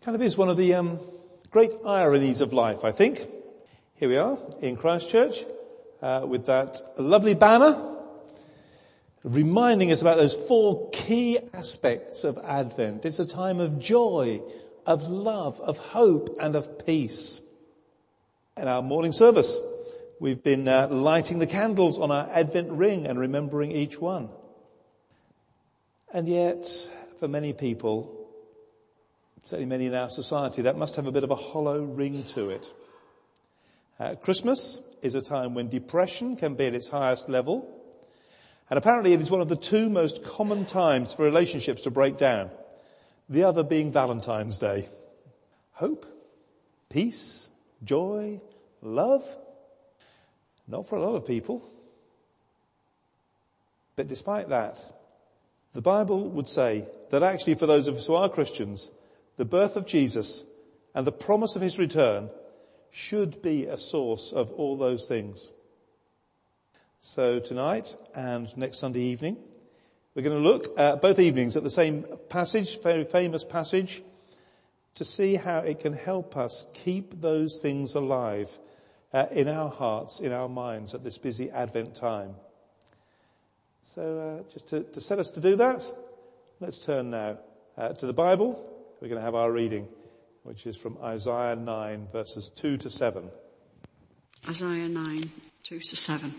Kind of is one of the great ironies of life, I think. Here we are in Christchurch with that lovely banner reminding us about those 4 key aspects of Advent. It's a time of joy, of love, of hope and of peace. In our morning service, we've been lighting the candles on our Advent ring and remembering each one. And yet, for many people, certainly many in our society, that must have a bit of a hollow ring to it. Christmas is a time when depression can be at its highest level. And apparently it is one of the 2 most common times for relationships to break down. The other being Valentine's Day. Hope, peace, joy, love. Not for a lot of people. But despite that, the Bible would say that actually for those of us who are Christians, the birth of Jesus and the promise of his return should be a source of all those things. So tonight and next Sunday evening, we're going to look at both evenings at the same passage, very famous passage, to see how it can help us keep those things alive in our hearts, in our minds at this busy Advent time. So just to set us to do that, let's turn now to the Bible. We're going to have our reading, which is from Isaiah 9, verses 2 to 7. Isaiah 9, 2 to 7.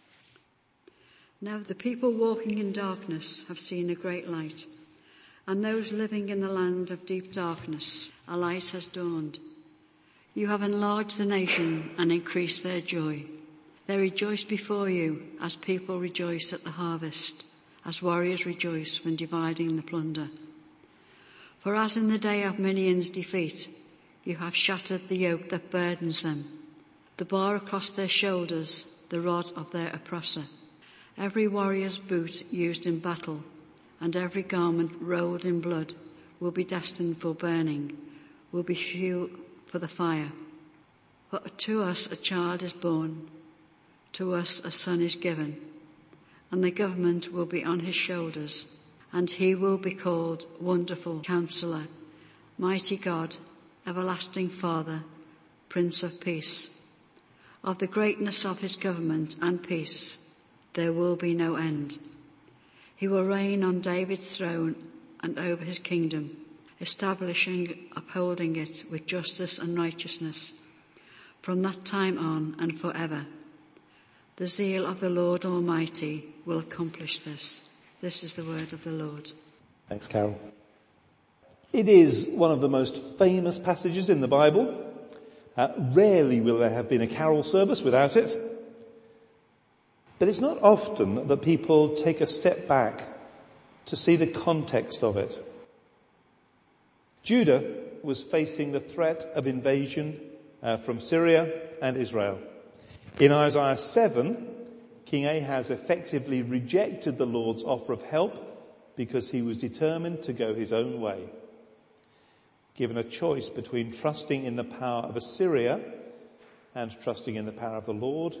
Now the people walking in darkness have seen a great light, and those living in the land of deep darkness, a light has dawned. You have enlarged the nation and increased their joy. They rejoice before you as people rejoice at the harvest, as warriors rejoice when dividing the plunder. For as in the day of Midian's defeat, you have shattered the yoke that burdens them, the bar across their shoulders, the rod of their oppressor. Every warrior's boot used in battle, and every garment rolled in blood will be destined for burning, will be fuel for the fire. For to us a child is born, to us a son is given, and the government will be on his shoulders. And he will be called Wonderful Counselor, Mighty God, Everlasting Father, Prince of Peace. Of the greatness of his government and peace, there will be no end. He will reign on David's throne and over his kingdom, establishing, upholding it with justice and righteousness, from that time on and forever. The zeal of the Lord Almighty will accomplish this. This is the word of the Lord. Thanks, Carol. It is one of the most famous passages in the Bible. Rarely will there have been a carol service without it. But it's not often that people take a step back to see the context of it. Judah was facing the threat of invasion from Syria and Israel. In Isaiah 7, King Ahaz effectively rejected the Lord's offer of help because he was determined to go his own way. Given a choice between trusting in the power of Assyria and trusting in the power of the Lord,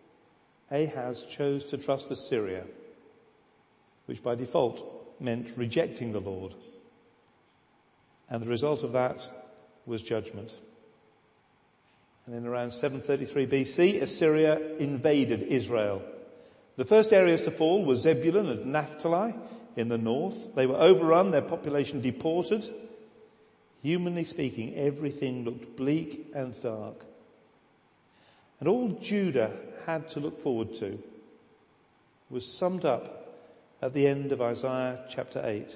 Ahaz chose to trust Assyria, which by default meant rejecting the Lord. And the result of that was judgment. And in around 733 BC, Assyria invaded Israel. The first areas to fall were Zebulun and Naphtali in the north. They were overrun, their population deported. Humanly speaking, everything looked bleak and dark. And all Judah had to look forward to was summed up at the end of Isaiah chapter 8.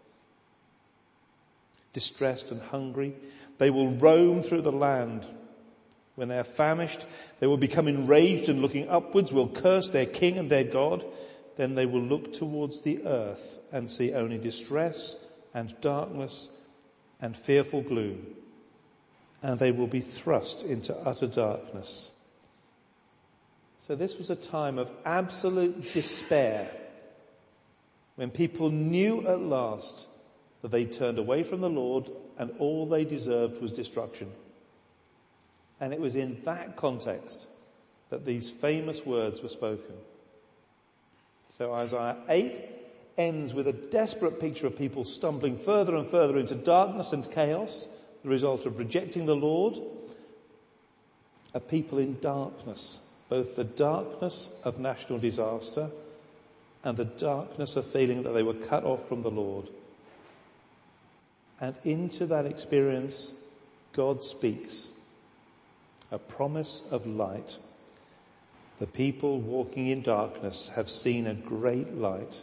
Distressed and hungry, they will roam through the land. When they are famished, they will become enraged and looking upwards will curse their king and their God. Then they will look towards the earth and see only distress and darkness and fearful gloom. And they will be thrust into utter darkness. So this was a time of absolute despair when people knew at last that they turned away from the Lord and all they deserved was destruction. And it was in that context that these famous words were spoken. So Isaiah 8 ends with a desperate picture of people stumbling further and further into darkness and chaos, the result of rejecting the Lord, a people in darkness, both the darkness of national disaster and the darkness of feeling that they were cut off from the Lord. And into that experience, God speaks a promise of light. The people walking in darkness have seen a great light.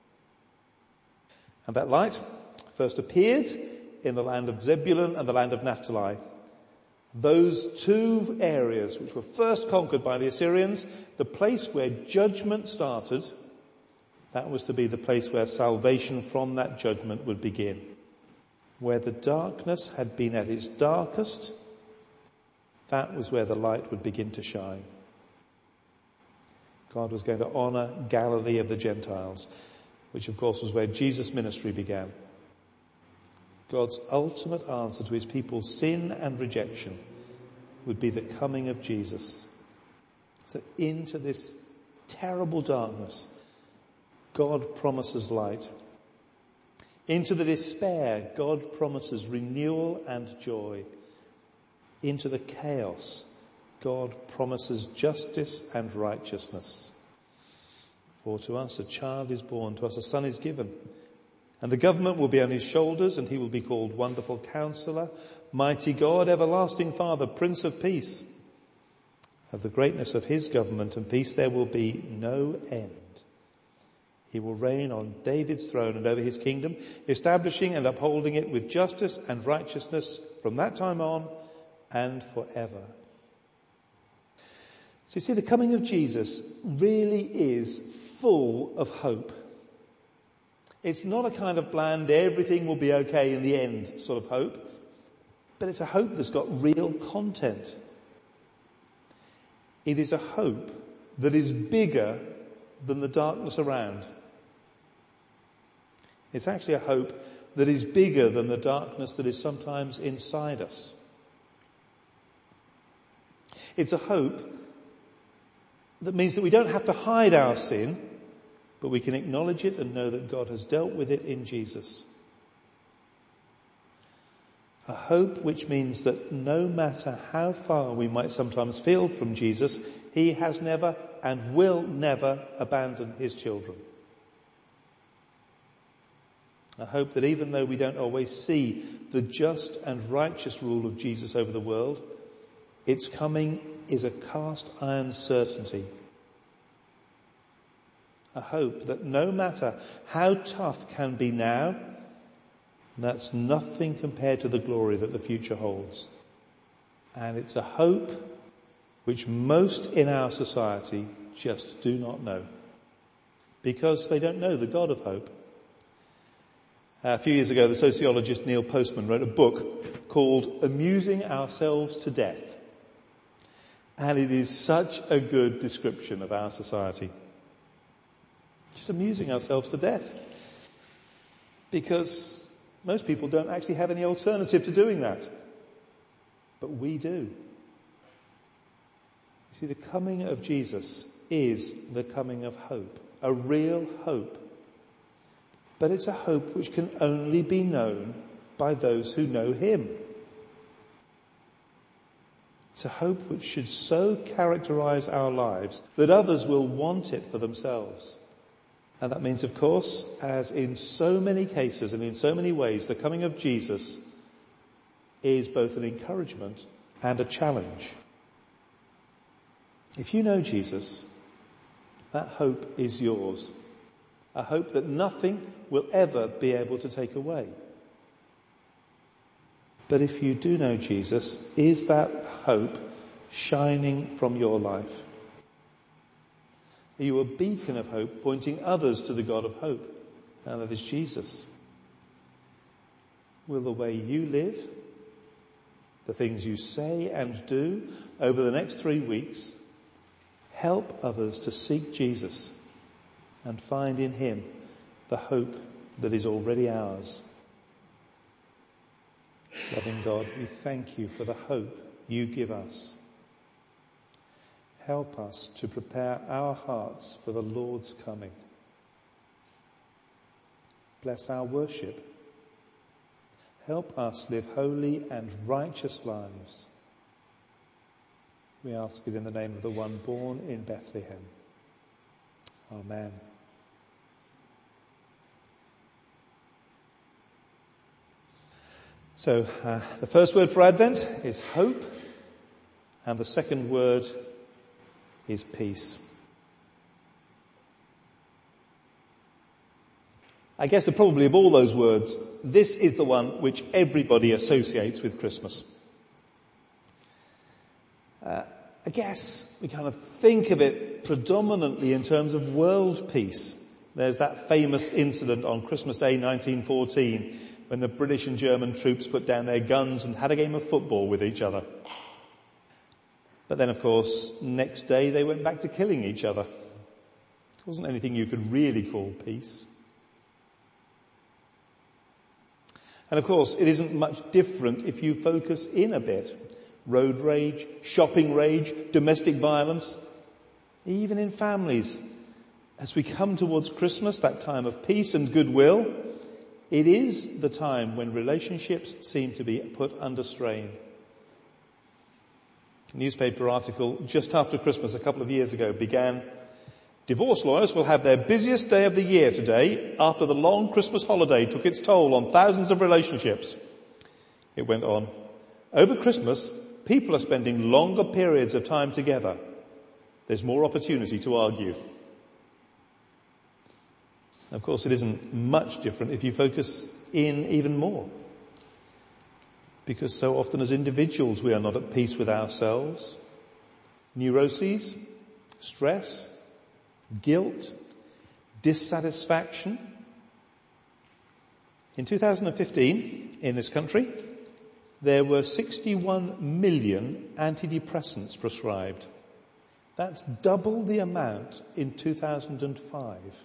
And that light first appeared in the land of Zebulun and the land of Naphtali. Those two areas which were first conquered by the Assyrians, the place where judgment started, that was to be the place where salvation from that judgment would begin. Where the darkness had been at its darkest, that was where the light would begin to shine. God was going to honour Galilee of the Gentiles, which of course was where Jesus' ministry began. God's ultimate answer to his people's sin and rejection would be the coming of Jesus. So into this terrible darkness, God promises light. Into the despair, God promises renewal and joy. Into the chaos, God promises justice and righteousness. For to us a child is born, to us a son is given. And the government will be on his shoulders, and he will be called Wonderful Counselor, Mighty God, Everlasting Father, Prince of Peace. Of the greatness of his government and peace there will be no end. He will reign on David's throne and over his kingdom, establishing and upholding it with justice and righteousness from that time on and forever. So you see, the coming of Jesus really is full of hope. It's not a kind of bland, everything will be okay in the end sort of hope, but it's a hope that's got real content. It is a hope that is bigger than the darkness around. It's actually a hope that is bigger than the darkness that is sometimes inside us. It's a hope that means that we don't have to hide our sin, but we can acknowledge it and know that God has dealt with it in Jesus. A hope which means that no matter how far we might sometimes feel from Jesus, he has never and will never abandon his children. A hope that even though we don't always see the just and righteous rule of Jesus over the world, its coming is a cast iron certainty. A hope that no matter how tough can be now, that's nothing compared to the glory that the future holds. And it's a hope which most in our society just do not know, because they don't know the God of hope. A few years ago, the sociologist Neil Postman wrote a book called Amusing Ourselves to Death. And it is such a good description of our society. Just amusing ourselves to death. Because most people don't actually have any alternative to doing that. But we do. You see, the coming of Jesus is the coming of hope. A real hope. But it's a hope which can only be known by those who know him. It's a hope which should so characterize our lives that others will want it for themselves. And that means, of course, as in so many cases and in so many ways, the coming of Jesus is both an encouragement and a challenge. If you know Jesus, that hope is yours. A hope that nothing will ever be able to take away. But if you do know Jesus, is that hope shining from your life? Are you a beacon of hope, pointing others to the God of hope? And that is Jesus. Will the way you live, the things you say and do over the next 3 weeks, help others to seek Jesus and find in him the hope that is already ours? Loving God, we thank you for the hope you give us. Help us to prepare our hearts for the Lord's coming. Bless our worship. Help us live holy and righteous lives. We ask it in the name of the one born in Bethlehem. Amen. So the first word for Advent is hope, and the second word is peace. I guess that probably of all those words, this is the one which everybody associates with Christmas. I guess we kind of think of it predominantly in terms of world peace. There's that famous incident on Christmas Day 1914 when the British and German troops put down their guns and had a game of football with each other. But then, of course, next day they went back to killing each other. It wasn't anything you could really call peace. And of course, it isn't much different if you focus in a bit. Road rage, shopping rage, domestic violence, even in families. As we come towards Christmas, that time of peace and goodwill, it is the time when relationships seem to be put under strain. A newspaper article just after Christmas a couple of years ago began, "Divorce lawyers will have their busiest day of the year today after the long Christmas holiday took its toll on thousands of relationships." It went on, "Over Christmas, people are spending longer periods of time together. There's more opportunity to argue." Of course, it isn't much different if you focus in even more. Because so often as individuals we are not at peace with ourselves. Neuroses, stress, guilt, dissatisfaction. In 2015, in this country, there were 61 million antidepressants prescribed. That's double the amount in 2005.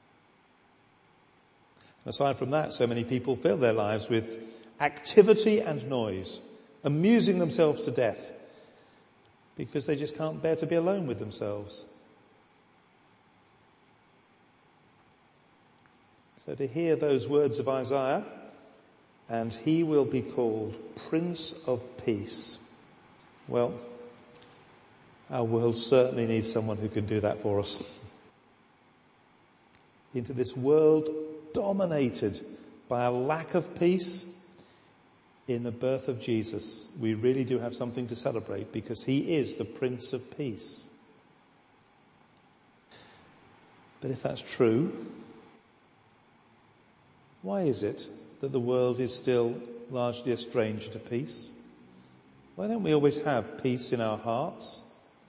Aside from that, so many people fill their lives with activity and noise, amusing themselves to death, because they just can't bear to be alone with themselves. So to hear those words of Isaiah, "And he will be called Prince of Peace." Well, our world certainly needs someone who can do that for us. Into this world dominated by a lack of peace, in the birth of Jesus, we really do have something to celebrate because he is the Prince of Peace. But if that's true, why is it that the world is still largely a stranger to peace? Why don't we always have peace in our hearts?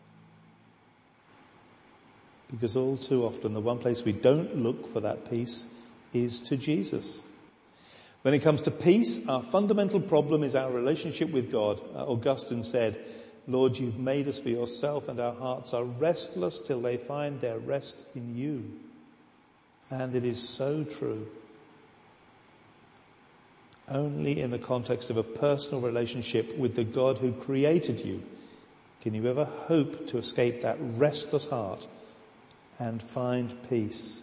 Because all too often the one place we don't look for that peace is to Jesus. When it comes to peace, our fundamental problem is our relationship with God. Augustine said, "Lord, you've made us for yourself, and our hearts are restless till they find their rest in you." And it is so true. Only in the context of a personal relationship with the God who created you can you ever hope to escape that restless heart and find peace.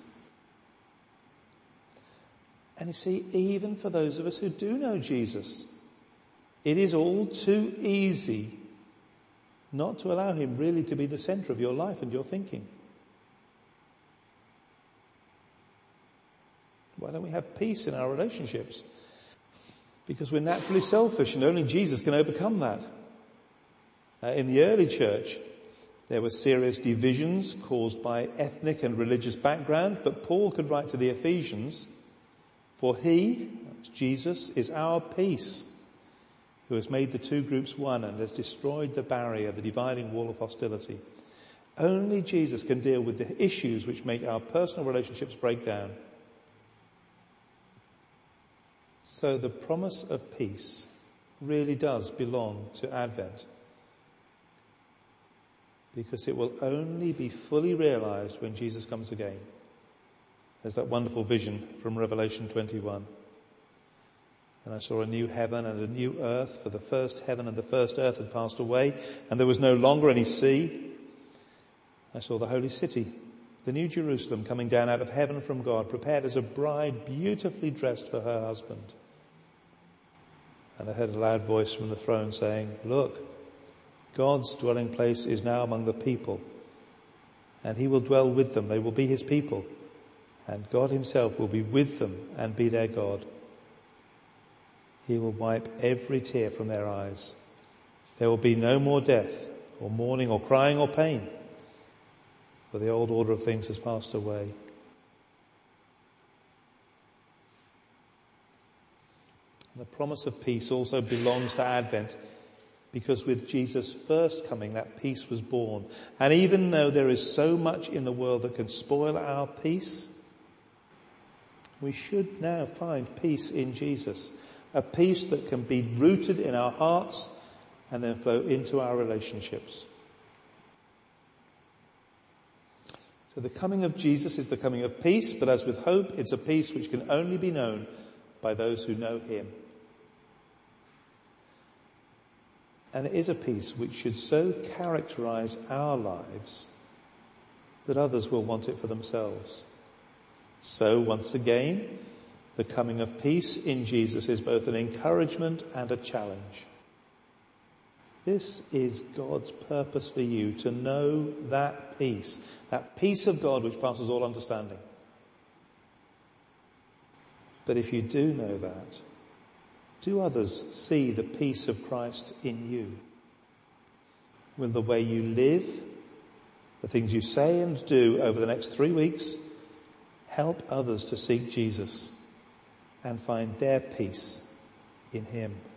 And you see, even for those of us who do know Jesus, it is all too easy not to allow him really to be the centre of your life and your thinking. Why don't we have peace in our relationships? Because we're naturally selfish and only Jesus can overcome that. In the early church, there were serious divisions caused by ethnic and religious background, but Paul could write to the Ephesians, "For he," that's Jesus, "is our peace, who has made the two groups one and has destroyed the barrier, the dividing wall of hostility." Only Jesus can deal with the issues which make our personal relationships break down. So the promise of peace really does belong to Advent, because it will only be fully realized when Jesus comes again. There's that wonderful vision from Revelation 21. "And I saw a new heaven and a new earth, for the first heaven and the first earth had passed away, and there was no longer any sea. I saw the holy city, the new Jerusalem, coming down out of heaven from God, prepared as a bride beautifully dressed for her husband. And I heard a loud voice from the throne saying, "Look, God's dwelling place is now among the people, and he will dwell with them. They will be his people, and God himself will be with them and be their God. He will wipe every tear from their eyes. There will be no more death, or mourning, or crying, or pain, for the old order of things has passed away." The promise of peace also belongs to Advent, because with Jesus' first coming, that peace was born. And even though there is so much in the world that can spoil our peace, we should now find peace in Jesus, a peace that can be rooted in our hearts and then flow into our relationships. So the coming of Jesus is the coming of peace, but as with hope, it's a peace which can only be known by those who know him. And it is a peace which should so characterize our lives that others will want it for themselves. So once again, the coming of peace in Jesus is both an encouragement and a challenge. This is God's purpose for you, to know that peace of God which passes all understanding. But if you do know that, do others see the peace of Christ in you? Will the way you live, the things you say and do over the next 3 weeks, help others to seek Jesus and find their peace in him?